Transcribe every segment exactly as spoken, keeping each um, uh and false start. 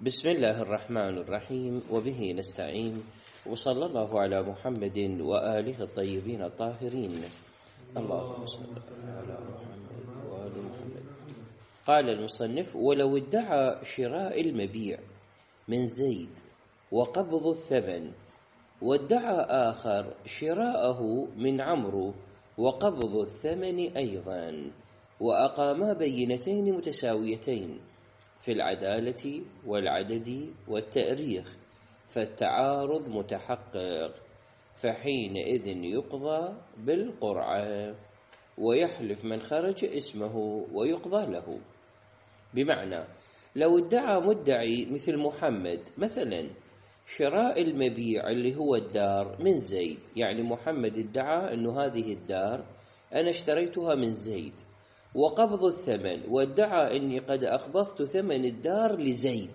بسم الله الرحمن الرحيم وبه نستعين وصلى الله على محمد وآله الطيبين الطاهرين. اللهم صل على محمد وآل محمد. قال المصنف: ولو ادعى شراء المبيع من زيد وقبض الثمن، وادعى آخر شراءه من عمرو وقبض الثمن أيضا، وأقاما بينتين متساويتين في العدالة والعدد والتأريخ، فالتعارض متحقق، فحينئذ يقضى بالقرعة، ويحلف من خرج اسمه ويقضى له. بمعنى لو ادعى مدعي مثل محمد مثلا شراء المبيع اللي هو الدار من زيد، يعني محمد ادعى أنه هذه الدار أنا اشتريتها من زيد، وقبض الثمن وادعى أني قد أقبضت ثمن الدار لزيد،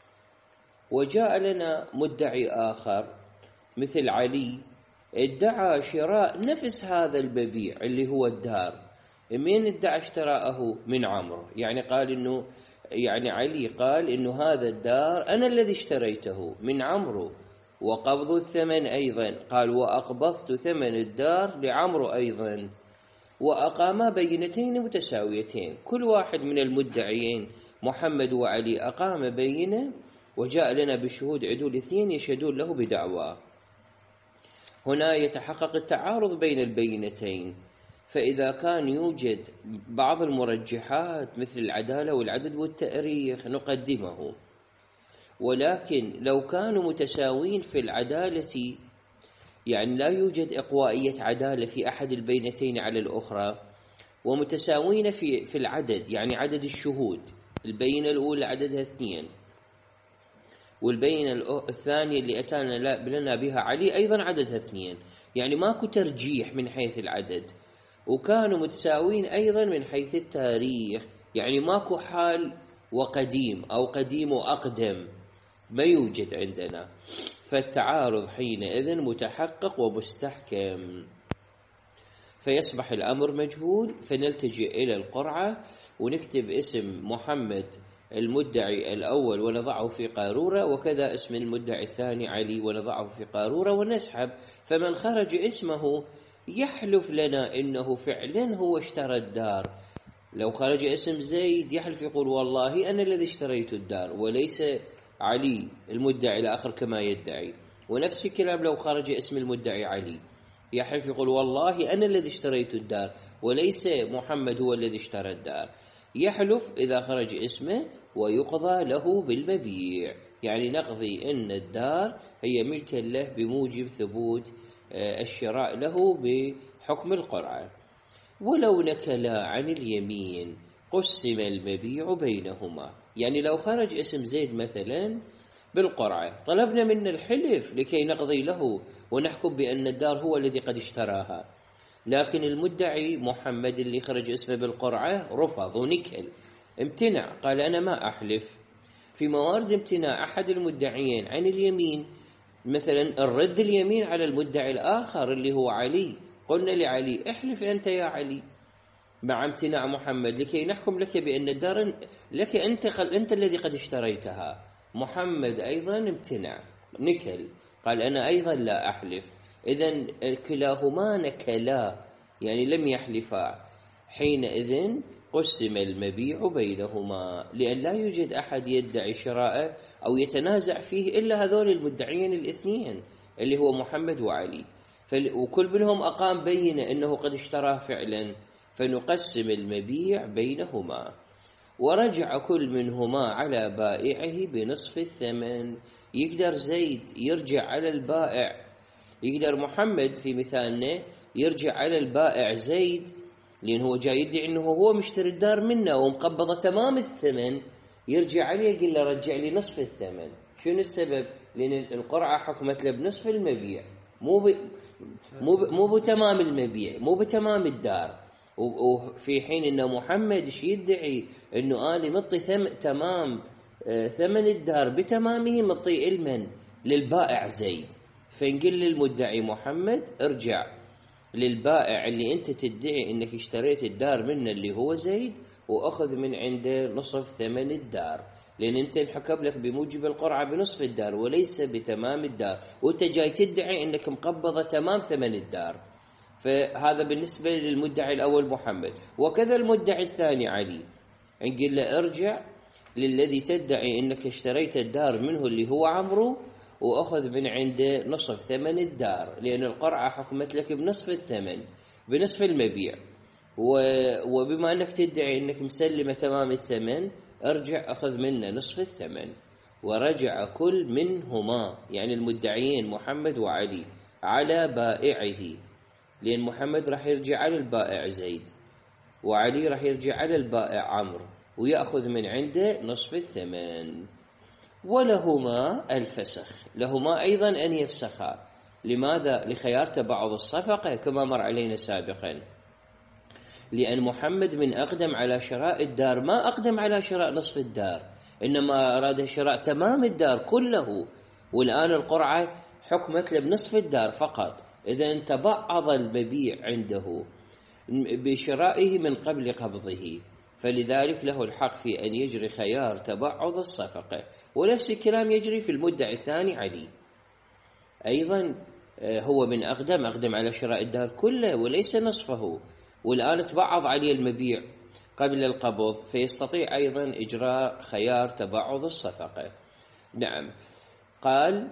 وجاء لنا مدعي آخر مثل علي ادعى شراء نفس هذا المبيع اللي هو الدار. من ادعى اشتراءه؟ من عمرو، يعني قال إنه يعني علي قال إنه هذا الدار أنا الذي اشتريته من عمرو، وقبض الثمن أيضا قال وأقبضت ثمن الدار لعمرو أيضا، وأقاما بينتين متساويتين، كل واحد من المدعيين محمد وعلي أقام بينة، وجاء لنا بشهود عدول اثنين يشهدون له بدعوى. هنا يتحقق التعارض بين البينتين، فإذا كان يوجد بعض المرجحات مثل العدالة والعدد والتأريخ نقدمه، ولكن لو كانوا متساوين في العدالة، يعني لا يوجد إقوائية عدالة في أحد البينتين على الأخرى، ومتساوين في في العدد، يعني عدد الشهود، البينة الأولى عددها اثنين، والبينة الثانية اللي أتانا لنا بها علي أيضا عددها اثنين، يعني ماكو ترجيح من حيث العدد، وكانوا متساوين أيضا من حيث التاريخ، يعني ماكو حال وقديم أو قديم وأقدم، ما يوجد عندنا، فالتعارض حينئذ متحقق ومستحكم، فيصبح الأمر مجهول، فنلتجئ إلى القرعة ونكتب اسم محمد المدعي الأول ونضعه في قارورة، وكذا اسم المدعي الثاني علي ونضعه في قارورة ونسحب، فمن خرج اسمه يحلف لنا إنه فعلا هو اشترى الدار. لو خرج اسم زيد يحلف يقول والله أنا الذي اشتريت الدار وليس علي المدعي الآخر كما يدعي، ونفس الكلام لو خرج اسم المدعي علي يحلف يقول والله أنا الذي اشتريت الدار وليس محمد هو الذي اشترى الدار، يحلف إذا خرج اسمه ويقضى له بالمبيع، يعني نقضي أن الدار هي ملك له بموجب ثبوت الشراء له بحكم القرعة. ولو نكلا عن اليمين قسم المبيع بينهما، يعني لو خرج اسم زيد مثلا بالقرعة طلبنا من الحلف لكي نقضي له ونحكم بأن الدار هو الذي قد اشتراها، لكن المدعي محمد اللي خرج اسمه بالقرعة رفض ونكل، امتنع، قال أنا ما أحلف. في موارد امتناع أحد المدعيين عن اليمين، مثلا الرد اليمين على المدعي الآخر اللي هو علي، قلنا لعلي احلف أنت يا علي مع امتناع محمد لكي نحكم لك بأن الدار لك أنت, أنت الذي قد اشتريتها. محمد أيضا امتنع نكل، قال أنا أيضا لا أحلف، إذن كلاهما نكلا يعني لم يحلفا، حينئذ قسم المبيع بينهما، لأن لا يوجد أحد يدعي شراءه أو يتنازع فيه إلا هذول المدعيين الاثنين اللي هو محمد وعلي، وكل منهم أقام بينة أنه قد اشتراه فعلا، فنقسم المبيع بينهما، ورجع كل منهما على بائعه بنصف الثمن. يقدر زيد يرجع على البائع، يقدر محمد في مثالنا يرجع على البائع زيد، لأنه هو جاي يدعي أنه هو مشتري الدار منه ومقبضة تمام الثمن، يرجع عليه يقول له رجع لي نصف الثمن. شنو السبب؟ لأن القرعة حكمت له بنصف المبيع، مو ب... مو ب... مو بتمام المبيع، مو بتمام الدار، وفي حين أن محمد ايش يدعي؟ أنه أنا مطي ثم... تمام ثمن الدار بتمامه مطي المن للبائع زيد، فنقول للمدعي محمد ارجع للبائع اللي أنت تدعي أنك اشتريت الدار منه اللي هو زيد، وأخذ من عنده نصف ثمن الدار، لأن أنت انحكم لك بموجب القرعة بنصف الدار وليس بتمام الدار، وأنت جاي تدعي أنك مقبضة تمام ثمن الدار. فهذا بالنسبة للمدعي الأول محمد. وكذا المدعي الثاني علي، نقول له ارجع للذي تدعي أنك اشتريت الدار منه اللي هو عمرو، وأخذ من عنده نصف ثمن الدار، لأن القرعة حكمت لك بنصف الثمن، بنصف المبيع. وبما أنك تدعي أنك مسلمة تمام الثمن، ارجع أخذ منه نصف الثمن. ورجع كل منهما، يعني المدعيين محمد وعلي، على بائعه، لأن محمد راح يرجع على البائع زيد، وعلي راح يرجع على البائع عمرو، ويأخذ من عنده نصف الثمن. ولهما الفسخ، لهما أيضا أن يفسخا. لماذا؟ لخيار تبعض الصفقة كما مر علينا سابقا، لأن محمد من أقدم على شراء الدار ما أقدم على شراء نصف الدار، إنما أراد شراء تمام الدار كله، والآن القرعة حكمت له بنصف الدار فقط. إذن تبعض المبيع عنده بشرائه من قبل قبضه، فلذلك له الحق في أن يجري خيار تبعض الصفقة. ونفس الكلام يجري في المدعي الثاني علي أيضا، هو من أقدم أقدم على شراء الدار كله وليس نصفه، والآن تبعض عليه المبيع قبل القبض، فيستطيع أيضا إجراء خيار تبعض الصفقة. نعم. قال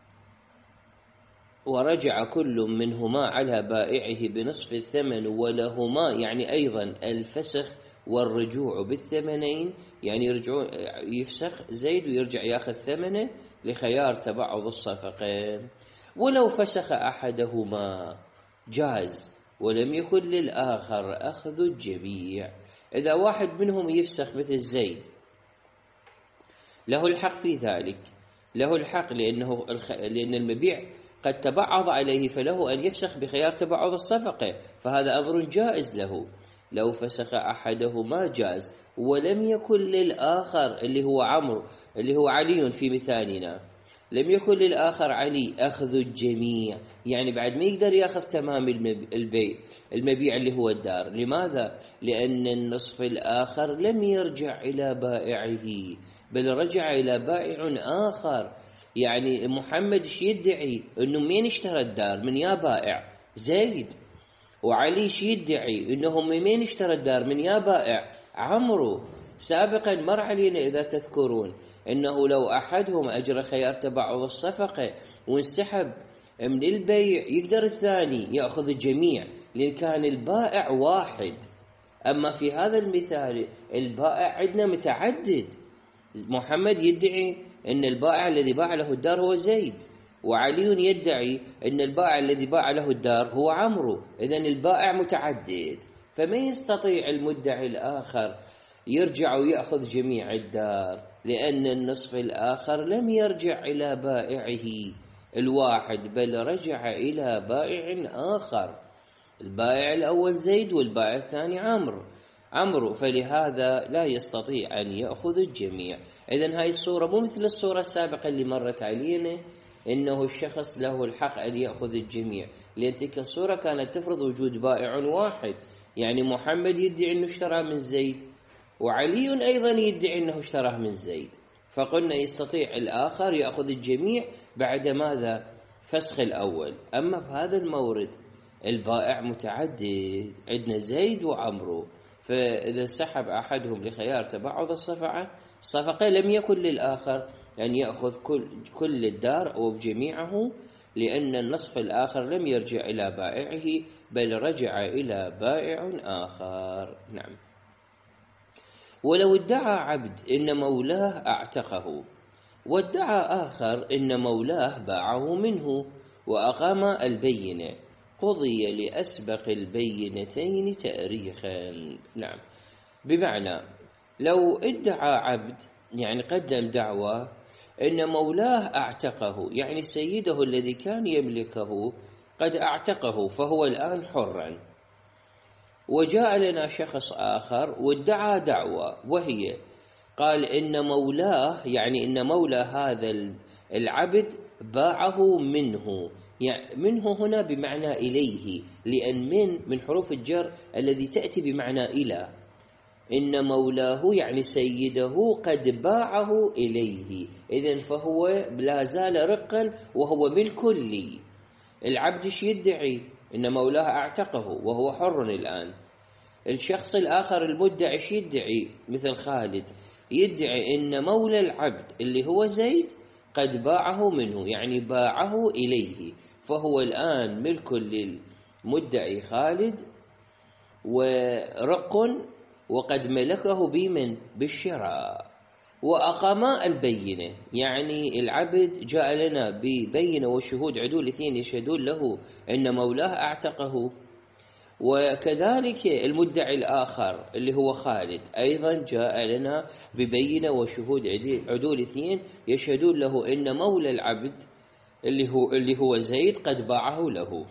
ورجع كل منهما على بائعه بنصف الثمن ولهما، يعني أيضا الفسخ والرجوع بالثمنين، يعني يرجعون يفسخ زيد ويرجع ياخذ ثمنه لخيار تبعض الصفقة. ولو فسخ أحدهما جاز ولم يكن للآخر أخذ الجميع. إذا واحد منهم يفسخ مثل زيد له الحق في ذلك، له الحق لأنه الخ... لأن المبيع قد تبعض عليه، فله أن يفسخ بخيار تبعض الصفقة، فهذا أمر جائز له. لو فسخ أحدهما جاز ولم يكن للآخر اللي هو عمرو اللي هو علي في مثالنا، لم يكن للآخر علي أخذ الجميع، يعني بعد ما يقدر يأخذ تمام البيع المبيع اللي هو الدار. لماذا؟ لأن النصف الآخر لم يرجع إلى بائعه، بل رجع إلى بائع آخر. يعني محمد ايش يدعي؟ انه مين اشترى الدار؟ من يا بائع زيد. وعلي ايش يدعي؟ انهم مين اشترى الدار؟ من يا بائع عمرو. سابقا مر علينا اذا تذكرون انه لو احدهم اجرى خيار تبعض الصفقه وانسحب من البيع يقدر الثاني ياخذ الجميع، لان كان البائع واحد. اما في هذا المثال البائع عندنا متعدد. محمد يدعي أن البائع الذي باع له الدار هو زيد، وعلي يدعي أن البائع الذي باع له الدار هو عمرو. إذن البائع متعدد، فما يستطيع المدعي الآخر يرجع ويأخذ جميع الدار، لأن النصف الآخر لم يرجع إلى بائعه الواحد، بل رجع إلى بائع آخر. البائع الأول زيد والبائع الثاني عمرو عمرو فلهذا لا يستطيع أن يأخذ الجميع. إذن هاي الصورة مو مثل الصورة السابقة اللي مرت علينا إنه الشخص له الحق أن يأخذ الجميع، لأن تلك الصورة كانت تفرض وجود بائع واحد، يعني محمد يدعي أنه اشترى من زيد وعلي أيضا يدعي أنه اشتراه من زيد، فقلنا يستطيع الآخر يأخذ الجميع بعد ماذا؟ فسخ الأول. أما في هذا المورد البائع متعدد، عندنا زيد وعمرو، فإذا سحب أحدهم لخيار تبعض الصفقة الصفقة لم يكن للآخر أن يأخذ كل, كل الدار أو بجميعه، لأن النصف الآخر لم يرجع إلى بائعه بل رجع إلى بائع آخر. نعم. ولو ادعى عبد إن مولاه أعتقه، وادعى آخر إن مولاه باعه منه وأقام البينة، قضي لأسبق البينتين تأريخا. نعم. بمعنى لو ادعى عبد، يعني قدم دعوى إن مولاه أعتقه، يعني سيده الذي كان يملكه قد أعتقه فهو الآن حرا، وجاء لنا شخص آخر وادعى دعوى وهي قال إن مولاه، يعني إن مولى هذا العبد باعه منه، يعني منه هنا بمعنى إليه، لأن من من حروف الجر الذي تأتي بمعنى إلى. إن مولاه يعني سيده قد باعه إليه، إذن فهو لا زال رقا وهو ملك لي. العبد ايش يدعي؟ إن مولاه أعتقه وهو حر الآن. الشخص الآخر المدعي ايش يدعي؟ مثل خالد يدعي إن مولى العبد اللي هو زيد قد باعه منه، يعني باعه إليه، فهو الآن ملك للمدعي خالد ورق، وقد ملكه بمن؟ بالشراء. وأقاما البينة، يعني العبد جاء لنا ببينة وشهود عدول اثنين يشهدون له أن مولاه أعتقه، وكذلك المدعي الآخر اللي هو خالد أيضا جاء لنا ببينة وشهود عدول اثنين يشهدون له أن مولى العبد اللي هو اللي هو زيد قد باعه له.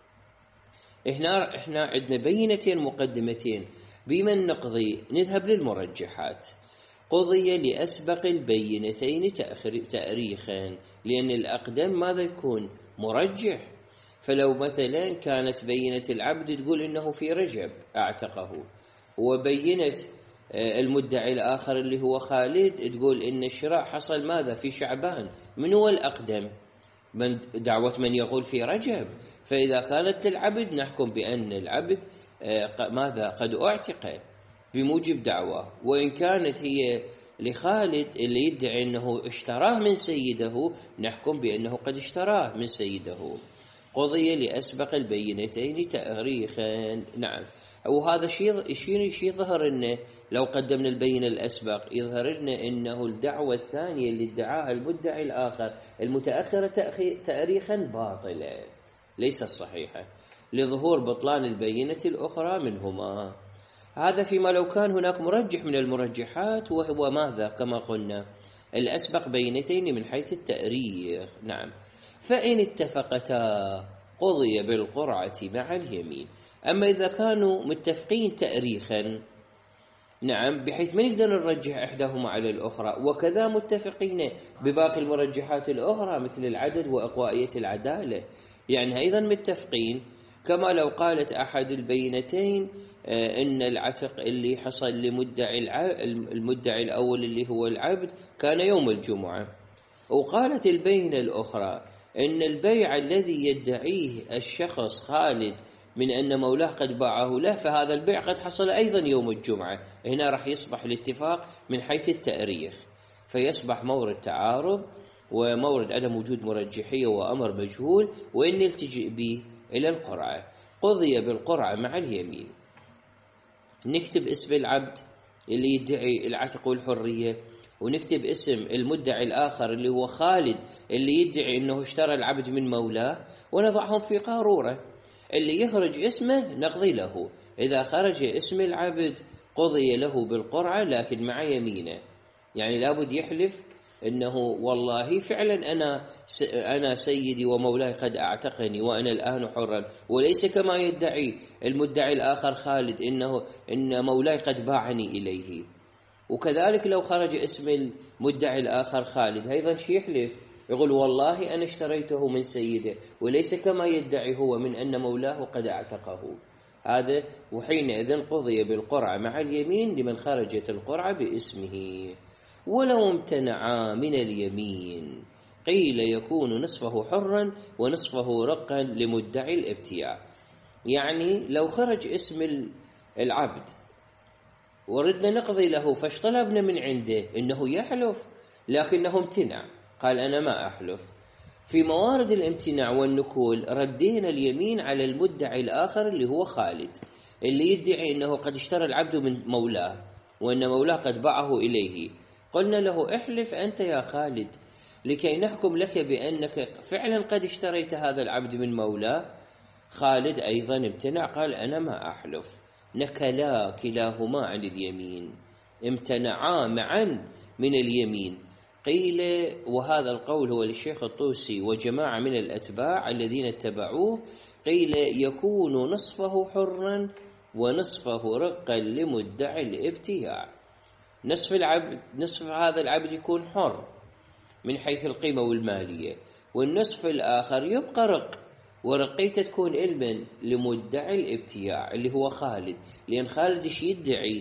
هنا احنا عندنا بينتين مقدمتين، بمن نقضي؟ نذهب للمرجحات. قضي لأسبق البينتين تأريخا، لأن الأقدم ماذا يكون؟ مرجح. فلو مثلا كانت بينة العبد تقول إنه في رجب أعتقه، وبينة المدعي الآخر اللي هو خالد تقول إن الشراء حصل ماذا؟ في شعبان. من هو الأقدم؟ من دعوة من يقول في رجب. فإذا كانت للعبد نحكم بأن العبد ماذا؟ قد أعتق بموجب دعوة. وإن كانت هي لخالد اللي يدعي أنه اشتراه من سيده نحكم بأنه قد اشتراه من سيده. قضي لأسبق البينتين تأريخا. نعم، وهذا شيء شيء شيء ظهر لنا لو قدمنا البينة الأسبق، يظهر لنا أنه الدعوة الثانية اللي ادعاها المدعي الآخر المتأخرة تأريخا باطلة ليست صحيحة، لظهور بطلان البينة الأخرى منهما. هذا فيما لو كان هناك مرجح من المرجحات، وهو ماذا؟ كما قلنا الأسبق بينتين من حيث التأريخ. نعم، فإن اتفقتا قضي بالقرعة مع اليمين. أما إذا كانوا متفقين تأريخا، نعم، بحيث ما نقدر نرجح إحداهما على الأخرى، وكذا متفقين بباقي المرجحات الأخرى مثل العدد وأقوائية العدالة، يعني أيضا متفقين. كما لو قالت أحد البينتين إن العتق اللي حصل لمدعي المدعي الأول اللي هو العبد كان يوم الجمعة، وقالت البينة الأخرى إن البيع الذي يدعيه الشخص خالد من أن مولاه قد باعه له، فهذا البيع قد حصل أيضا يوم الجمعة. هنا راح يصبح الاتفاق من حيث التأريخ، فيصبح مورد تعارض ومورد عدم وجود مرجحية وأمر مجهول، وإن نلتجئ به إلى القرعة. قضي بالقرعة مع اليمين. نكتب اسم العبد اللي يدعي العتق والحرية، ونكتب اسم المدعي الآخر اللي هو خالد اللي يدعي أنه اشترى العبد من مولاه، ونضعهم في قارورة. اللي يخرج اسمه نقضي له، إذا خرج اسم العبد قضي له بالقرعة لكن مع يمينه، يعني لابد يحلف إنه والله فعلا أنا أنا سيدي ومولاي قد أعتقني وأنا الآن حرا، وليس كما يدعي المدعي الآخر خالد إنه إن مولاي قد باعني إليه. وكذلك لو خرج اسم المدعي الآخر خالد أيضا يحلف يقول والله أنا اشتريته من سيده، وليس كما يدعي هو من أن مولاه قد أعتقه. هذا وحينئذ قضي بالقرعة مع اليمين لمن خرجت القرعة باسمه. ولو امتنعا من اليمين قيل يكون نصفه حرا ونصفه رقا لمدعي الابتياع. يعني لو خرج اسم العبد وردنا نقضي له، فاش طلبنا من عنده إنه يحلف، لكنه امتنع، قال أنا ما أحلف. في موارد الامتناع والنكول ردينا اليمين على المدعي الآخر اللي هو خالد اللي يدعي أنه قد اشترى العبد من مولاه وأن مولاه قد باعه إليه. قلنا له احلف أنت يا خالد لكي نحكم لك بأنك فعلا قد اشتريت هذا العبد من مولاه. خالد أيضا امتنع، قال أنا ما أحلف. نكلا كلاهما عن اليمين، امتنعا معا من اليمين. قيل، وهذا القول هو للشيخ الطوسي وجماعة من الأتباع الذين اتبعوه، قيل يكون نصفه حرا ونصفه رقا لمدعي الابتياع. نصف العبد نصف هذا العبد يكون حر من حيث القيمة والمالية، والنصف الآخر يبقى رق، ورقيته تكون علما لمدعي الابتياع اللي هو خالد، لأن خالد ايش يدعي؟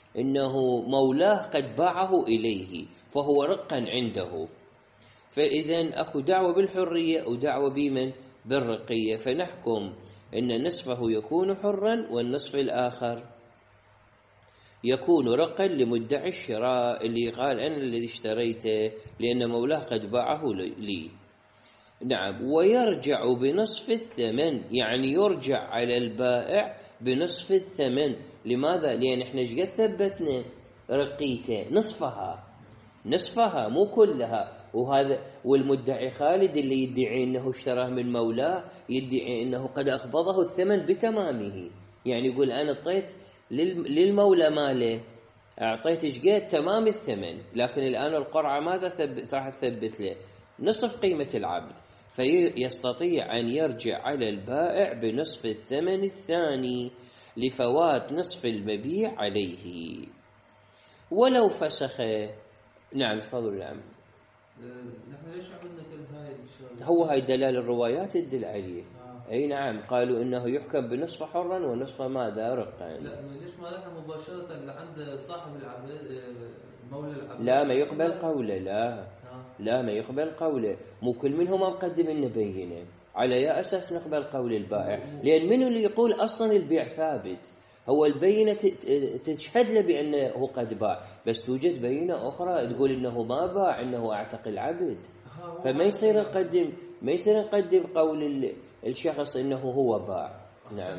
إنه مولاه قد باعه إليه فهو رقا عنده، فإذا أكو دعوة بالحرية ودعوة بمن؟ بالرقية، فنحكم إن نصفه يكون حرا والنصف الآخر يكون رقا لمدعي الشراء اللي قال أنا الذي اشتريته لأن مولاه قد باعه لي. نعم. ويرجع بنصف الثمن، يعني يرجع على البائع بنصف الثمن. لماذا؟ لأن احنا قد ثبتنا رقيته نصفها نصفها مو كلها، وهذا والمدعي خالد اللي يدعي انه اشتراه من مولاه يدعي انه قد اقبضه الثمن بتمامه، يعني يقول انا اعطيت للمولى ماله اعطيت شقد تمام الثمن، لكن الان القرعه ماذا ثبت؟ راح تثبت له نصف قيمه العبد، فيستطيع ان يرجع على البائع بنصف الثمن الثاني لفوات نصف المبيع عليه ولو فسخه. نعم تفضل. نعم. نحن ليش عملنا كل هاي الشغلات؟ هو هاي دلال الروايات تدل عليه. آه. اي نعم، قالوا انه يحكم بنصف حرا ونصف ماذا؟ رقا. لا ليش ما نحن مباشره لعند صاحب العبد مولى العبد؟ لا ما يقبل قوله. لا آه. لا ما يقبل قوله، مو كل منهم مقدم لنا بينه، على يا اساس نقبل قول البائع، لان منو اللي يقول اصلا البيع ثابت؟ هو البينة تشهد له بأنه قد باع، بس توجد بينة أخرى تقول إنه ما باع، إنه أعتق العبد، فما يصير نقدم ما يصير نقدم قول الشخص إنه هو باع. نعم.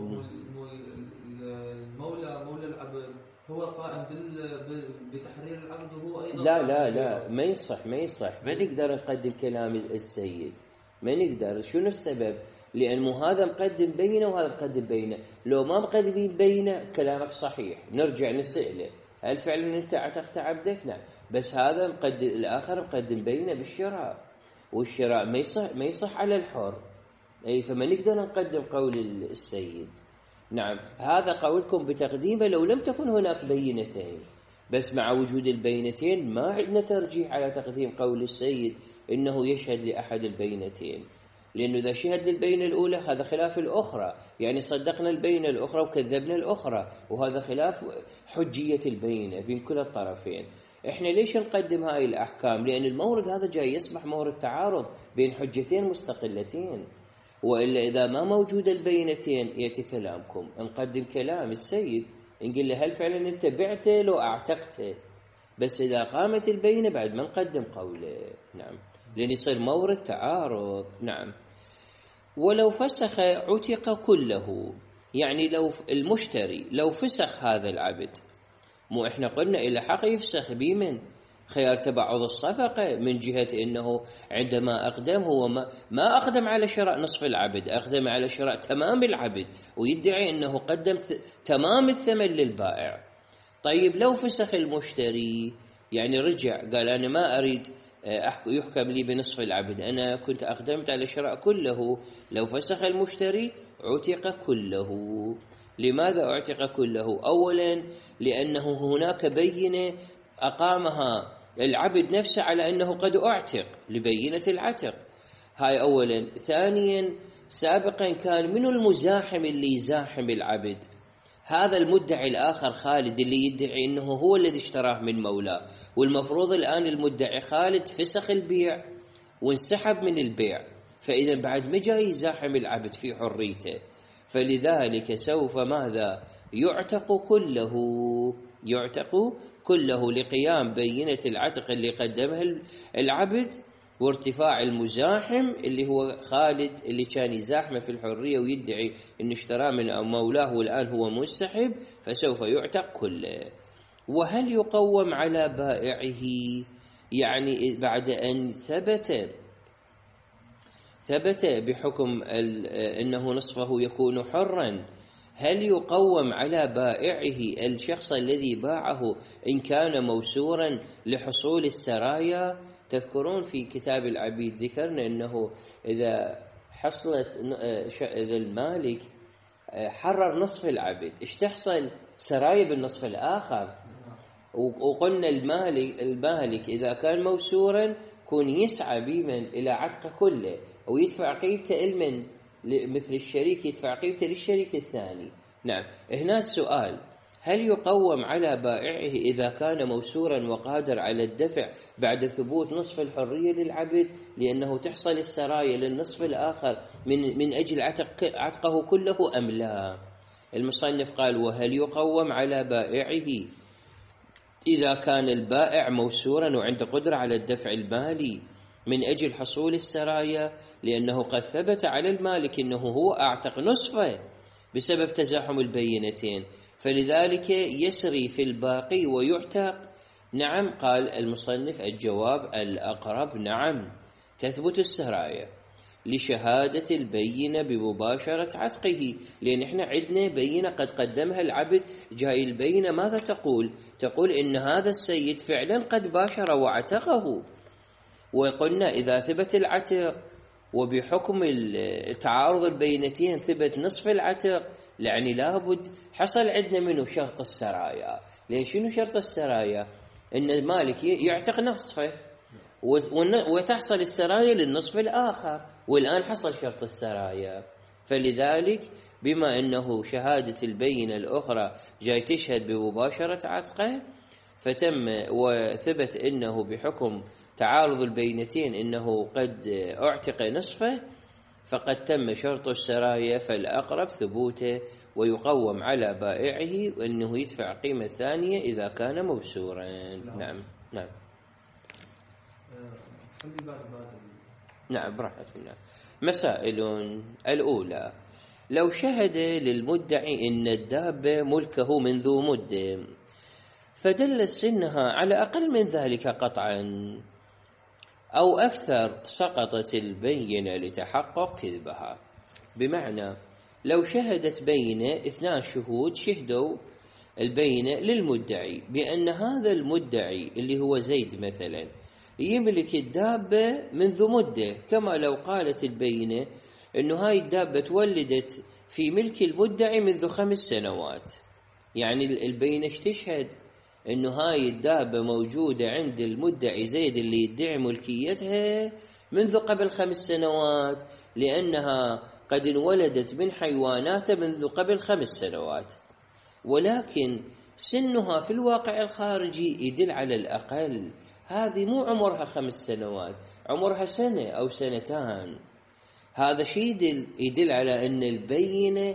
المولى مولى العبد هو قائم بتحرير العبد وهو أيضا لا لا لا ما يصح ما يصح ما نقدر نقدم كلام السيد، ما نقدر. شنو السبب؟ لأنه هذا مقدم بينه وهذا مقدم بينه، لو ما مقدمين بينه كلامك صحيح نرجع نسأله هل فعلا أنت اعتقت عبدك؟ نعم، بس هذا مقدم الآخر مقدم بينه بالشراء، والشراء ما يصح ما يصح على الحر، أي فما نقدر نقدم قول السيد. نعم. هذا قولكم بتقديمه لو لم تكن هناك بينتين، بس مع وجود البينتين ما عندنا ترجيح على تقديم قول السيد إنه يشهد لأحد البينتين، لأنه إذا شهد للبينة الأولى هذا خلاف الأخرى، يعني صدقنا البينة الأخرى وكذبنا الأخرى، وهذا خلاف حجية البينة بين كل الطرفين. إحنا ليش نقدم هاي الأحكام؟ لأن المورد هذا جاي يصبح مورد تعارض بين حجتين مستقلتين، وإلا إذا ما موجود البينتين يأتي كلامكم نقدم كلام السيد نقول له هل فعلا أنت بعته لو أعتقته، بس إذا قامت البينة بعد ما نقدم قوله. نعم، لأن يصير مورد تعارض. نعم. ولو فسخ عتق كله، يعني لو المشتري لو فسخ هذا العبد، مو إحنا قلنا إلى حق يفسخ بمن؟ خيار تبعض الصفقة، من جهة إنه عندما أقدم هو ما, ما أقدم على شراء نصف العبد، أقدم على شراء تمام العبد، ويدعي إنه قدم تمام الثمن للبائع. طيب لو فسخ المشتري، يعني رجع قال أنا ما أريد يحكم لي بنصف العبد، أنا كنت أقدمت على شراء كله، لو فسخ المشتري عتق كله. لماذا أعتق كله؟ أولا لأنه هناك بينة أقامها العبد نفسه على أنه قد أعتق لبينة العتق، هاي أولا. ثانيا سابقا كان من المزاحم اللي يزاحم العبد؟ هذا المدعي الآخر خالد اللي يدعي أنه هو الذي اشتراه من مولاه، والمفروض الآن المدعي خالد فسخ البيع وانسحب من البيع، فإذا بعد ما جاي يزاحم العبد في حريته، فلذلك سوف ماذا؟ يعتق كله، يعتق كله لقيام بينة العتق اللي قدمها العبد، وارتفاع المزاحم اللي هو خالد اللي كان يزاحمه في الحرية ويدعي أن اشتراه من مولاه والآن هو منسحب، فسوف يعتق كله. وهل يقوم على بائعه؟ يعني بعد أن ثبت ثبت بحكم أنه نصفه يكون حرا، هل يقوم على بائعه الشخص الذي باعه إن كان موسورا لحصول السرايا؟ تذكرون في كتاب العبيد ذكرنا أنه إذا حصلت إذا المالك حرر نصف العبد إيش تحصل؟ سرايا بالنصف الآخر. وقلنا المالك المالك إذا كان موسورا كون يسعى بمن إلى عتق كله ويدفع قيمته المن مثل الشريك يدفع قيمته للشريك الثاني. نعم. هنا السؤال، هل يقوم على بائعه إذا كان موسورا وقادر على الدفع بعد ثبوت نصف الحرية للعبد، لأنه تحصل السرايا للنصف الآخر من من أجل عتق عتقه كله أم لا؟ المصنف قال: وهل يقوم على بائعه إذا كان البائع موسورا وعنده قدرة على الدفع المالي من أجل حصول السرايا، لأنه قد ثبت على المالك أنه هو أعتق نصفه بسبب تزاحم البينتين، فلذلك يسري في الباقي ويعتق. نعم، قال المصنف الجواب الأقرب نعم، تثبت السرايا لشهادة البينة بمباشرة عتقه، لأن احنا عندنا بينة قد قدمها العبد، جاي البينة ماذا تقول؟ تقول إن هذا السيد فعلا قد باشر وعتقه، وقلنا إذا ثبت العتق وبحكم تعارض البينتين ثبت نصف العتق، يعني لابد حصل عندنا منه شرط السرايا. لأن شنو شرط السرايا؟ إن المالك يعتق نصفه وتحصل السرايا للنصف الآخر، والآن حصل شرط السرايا. فلذلك بما أنه شهادة البينة الأخرى جاي تشهد بمباشرة عتقه، فتم وثبت أنه بحكم تعارض البينتين أنه قد اعتق نصفه، فقد تم شرط السرايا، فالأقرب ثبوته ويقوم على بائعه وأنه يدفع قيمة ثانية إذا كان مبسورا. نعم نعم نعم براحتنا. مسائل: الأولى: لو شهد للمدعي إن الدابة ملكه منذ مدة فدل سنها على أقل من ذلك قطعا أو أكثر، سقطت البينة لتحقق كذبها. بمعنى لو شهدت بينة اثنان شهود شهدوا البينة للمدعي بأن هذا المدعي اللي هو زيد مثلا يملك الدابة منذ مدة، كما لو قالت البينة أنه هاي الدابة تولدت في ملك المدعي منذ خمس سنوات، يعني البينة تشهد أنه هاي الدابة موجودة عند المدعي زيد اللي يدعي ملكيتها منذ قبل خمس سنوات، لأنها قد انولدت من حيوانات منذ قبل خمس سنوات، ولكن سنها في الواقع الخارجي يدل على الأقل، هذه مو عمرها خمس سنوات، عمرها سنة أو سنتان. هذا شيء يدل, يدل على أن البينة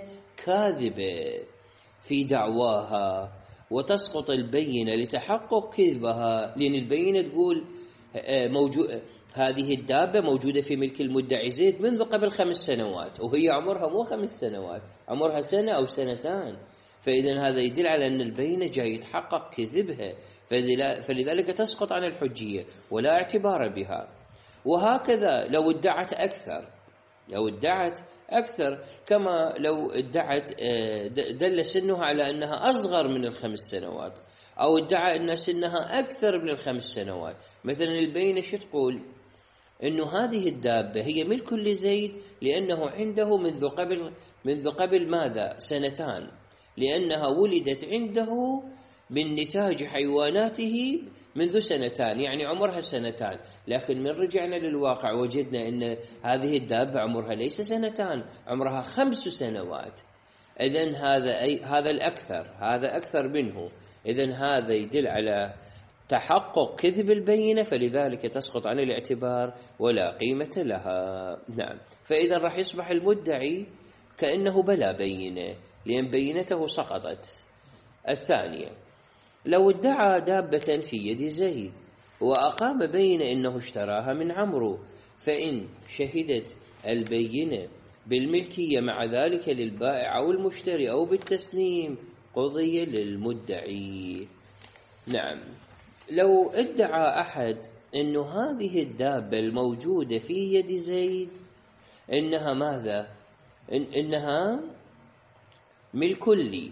كاذبة في دعواها، وتسقط البينة لتحقق كذبها، لأن البينة تقول موجود هذه الدابة موجودة في ملك المدعي زيد منذ قبل خمس سنوات، وهي عمرها مو خمس سنوات، عمرها سنة أو سنتان. فإذا هذا يدل على أن البينة جاي يتحقق كذبها، فلذلك تسقط عن الحجية ولا اعتبار بها. وهكذا لو ادعت أكثر، لو ادعت أكثر كما لو ادعت دل سنها على أنها أصغر من الخمس سنوات، أو ادعى أن سنها أكثر من الخمس سنوات. مثلا البينة شو تقول؟ أنه هذه الدابة هي ملك لزيد لأنه عنده منذ قبل منذ قبل ماذا؟ سنتان، لأنها ولدت عنده من نتاج حيواناته منذ سنتان، يعني عمرها سنتان. لكن من رجعنا للواقع وجدنا أن هذه الدابة عمرها ليس سنتان، عمرها خمس سنوات. إذن هذا أي هذا الأكثر، هذا أكثر منه. إذن هذا يدل على تحقق كذب البينة، فلذلك تسقط عن الاعتبار ولا قيمة لها. نعم، فإذا راح يصبح المدعي كأنه بلا بينة، لأن بينته سقطت. الثانية: لو ادعى دابة في يد زيد وأقام بينة أنه اشتراها من عمرو، فإن شهدت البينة بالملكية مع ذلك للبائع أو المشتري أو بالتسليم قضي للمدعي. نعم، لو ادعى أحد أن هذه الدابة الموجودة في يد زيد إنها ماذا؟ إن إنها ملك لي،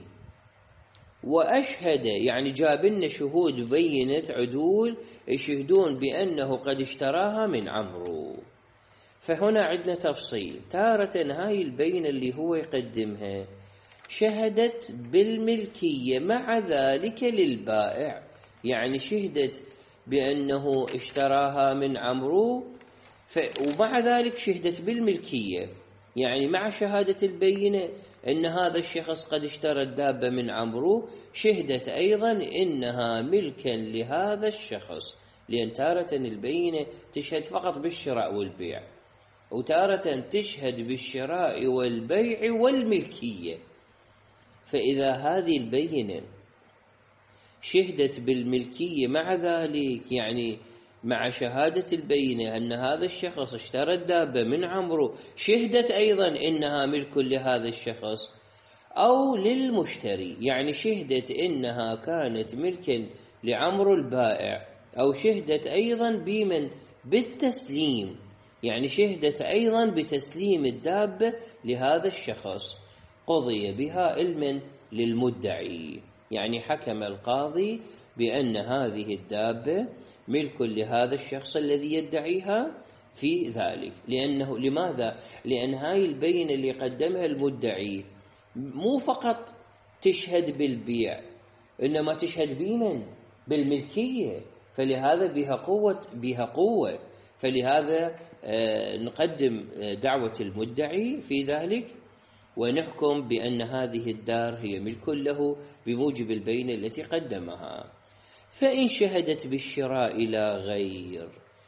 وأشهد يعني جاب لنا شهود بينة عدول يشهدون بأنه قد اشتراها من عمرو. فهنا عندنا تفصيل، تارة هاي البينة اللي هو يقدمها شهدت بالملكية مع ذلك للبائع، يعني شهدت بأنه اشتراها من عمرو، ومع ذلك شهدت بالملكية، يعني مع شهادة البينة إن هذا الشخص قد اشترى الدابة من عمرو، شهدت أيضا إنها ملكا لهذا الشخص، لأن تارة البينة تشهد فقط بالشراء والبيع، وتارة تشهد بالشراء والبيع والملكية. فإذا هذه البينة شهدت بالملكية مع ذلك، يعني مع شهادة البينة أن هذا الشخص اشترى الدابة من عمرو، شهدت أيضا إنها ملك لهذا الشخص أو للمشتري، يعني شهدت إنها كانت ملكا لعمرو البائع، أو شهدت أيضا بمن بالتسليم، يعني شهدت أيضا بتسليم الدابة لهذا الشخص، قضي بها علما للمدعي. يعني حكم القاضي بأن هذه الدابة ملك لهذا الشخص الذي يدعيها في ذلك. لأنه لماذا؟ لأن هاي البينة اللي قدمها المدعي مو فقط تشهد بالبيع، إنما تشهد بمن؟ بالملكية، فلهذا بها قوة بها قوة فلهذا آه نقدم دعوة المدعي في ذلك، ونحكم بأن هذه الدار هي ملك له بموجب البينة التي قدمها. فإن شهدت بالشراء إلى غير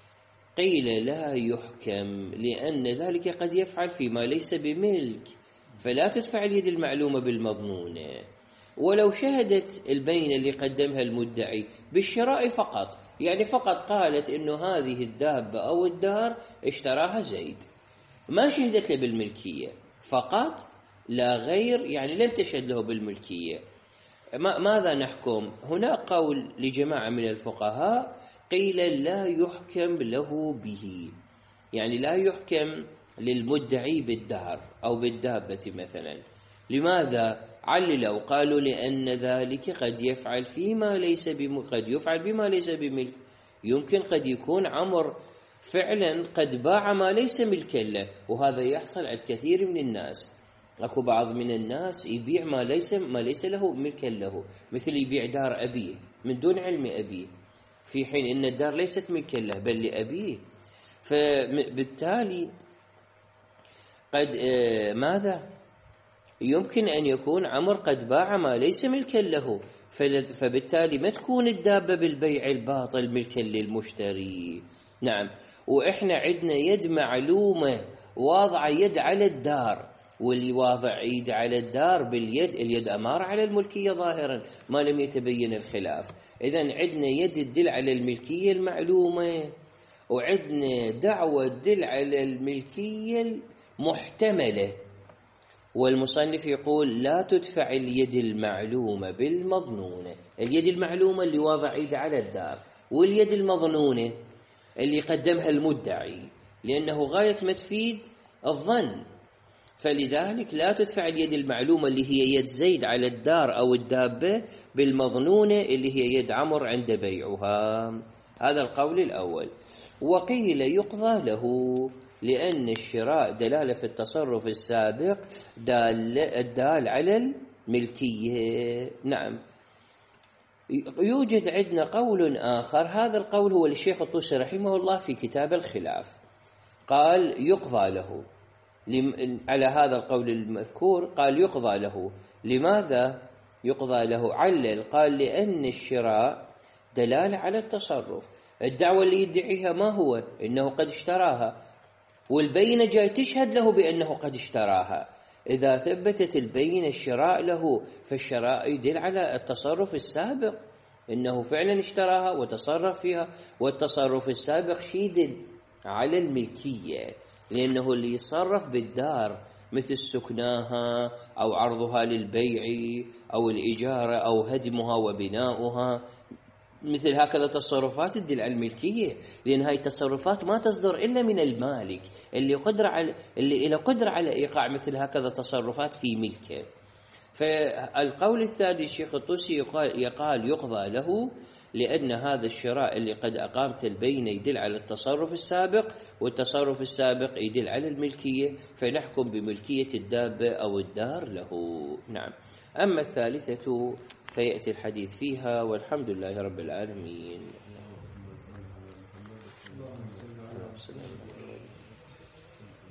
قيل لا يحكم، لأن ذلك قد يفعل فيما ليس بملك، فلا تدفع اليد المعلومة بالمظنونة. ولو شهدت البينة اللي قدمها المدعي بالشراء فقط، يعني فقط قالت إنه هذه الدابة أو الدار اشتراها زيد، ما شهدت له بالملكية، فقط لا غير، يعني لم تشهد له بالملكية، ماذا نحكم؟ هنا قول لجماعة من الفقهاء قيل لا يحكم له به، يعني لا يحكم للمدعي بالدار أو بالدابة مثلا. لماذا؟ عللوا قالوا لأن ذلك قد يفعل فيما ليس بملك، قد يفعل بما ليس بملك، يمكن قد يكون عمر فعلا قد باع ما ليس ملكا له، وهذا يحصل عند كثير من الناس. اكو بعض من الناس يبيع ما ليس ما ليس له ملكا له، مثل يبيع دار أبيه من دون علم أبيه، في حين ان الدار ليست ملكا له بل لأبيه. فبالتالي قد ماذا يمكن أن يكون عمر قد باع ما ليس ملكا له، فبالتالي ما تكون الدابة بالبيع الباطل ملكا للمشتري. نعم، وإحنا عندنا يد معلومة واضعة يد على الدار، واللي واضع يد على الدار باليد، اليد أمارة على الملكية ظاهرا ما لم يتبين الخلاف. إذن عندنا يد تدل على الملكية المعلومة، وعندنا دعوة تدل على الملكية المحتملة. والمصنف يقول لا تدفع اليد المعلومة بالمظنونة، اليد المعلومة اللي واضع يد على الدار، واليد المظنونة اللي قدمها المدعي، لأنه غاية ما تفيد الظن. فلذلك لا تدفع اليد المعلومة اللي هي يد زيد على الدار أو الدابة بالمظنونة اللي هي يد عمر عند بيعها. هذا القول الأول. وقيل يقضى له، لأن الشراء دلالة في التصرف السابق دال الدال على الملكية. نعم، يوجد عندنا قول آخر، هذا القول هو للشيخ الطوسي رحمه الله في كتاب الخلاف، قال يقضى له على هذا القول المذكور، قال يقضى له. لماذا يقضى له؟ علل قال لأن الشراء دلالة على التصرف، الدعوة اللي يدعيها ما هو؟ إنه قد اشتراها، والبينة جاي تشهد له بأنه قد اشتراها. إذا ثبتت البينة الشراء له، فالشراء يدل على التصرف السابق، إنه فعلا اشتراها وتصرف فيها، والتصرف السابق يدل على الملكية، لأنه اللي يصرف بالدار مثل سكناها أو عرضها للبيع أو الإجارة أو هدمها وبناؤها، مثل هكذا تصرفات تدل على الملكية، لأن هاي التصرفات ما تصدر إلا من المالك اللي قدر على اللي له قدرة على إيقاع مثل هكذا تصرفات في ملكه. فالقول الثاني الشيخ الطوسي يقال يقضى له، لأن هذا الشراء اللي قد أقامت البينة يدل على التصرف السابق، والتصرف السابق يدل على الملكية، فنحكم بملكية الدابة أو الدار له. نعم. أما الثالثة فيأتي الحديث فيها، والحمد لله رب العالمين.